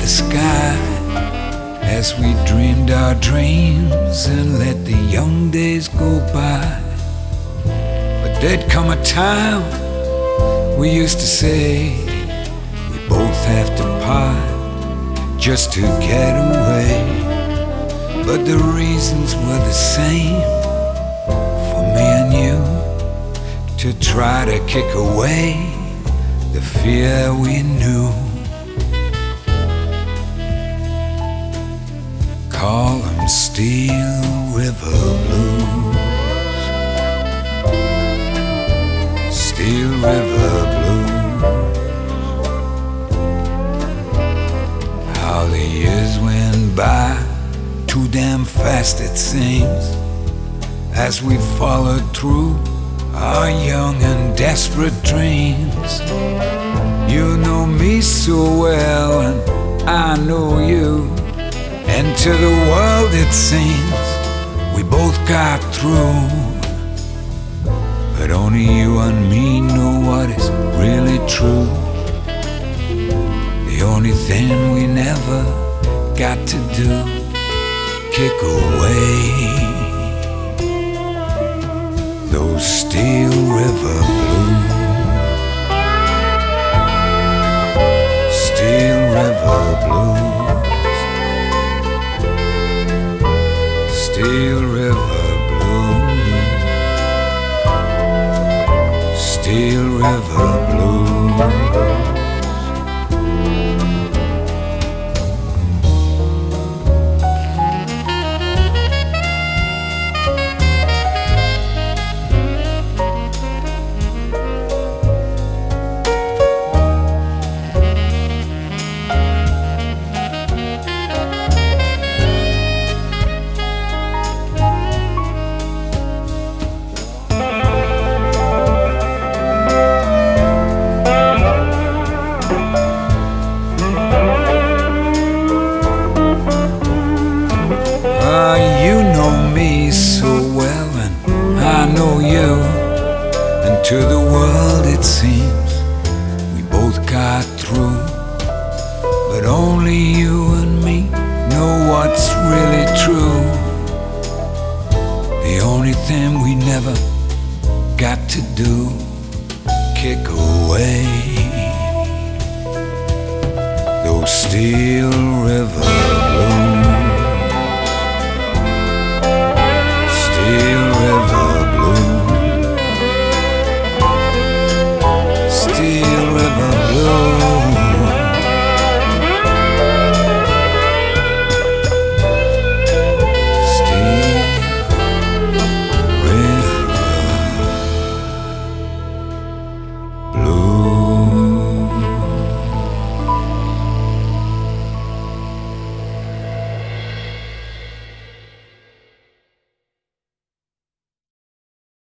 the sky as we dreamed our dreams and let the young days go by. But there'd come a time, we used to say, we both have to part just to get away. But the reasons were the same for me and you, to try to kick away the fear we knew. Call them Steel River Blues, Steel River Blues. How the years went by, too damn fast it seems, as we followed through our young and desperate dreams. You know me so well and I know you, and to the world it seems we both got through. But only you and me know what is really true. The only thing we never got to do, kick away those Steel River Blues, Steel River Blues, Steel River Blues, Steel River Blues. You know me so well and I know you, and to the world it seems we both got through. But only you and me know what's really true. The only thing we never got to do, kick away those Steel River Blues.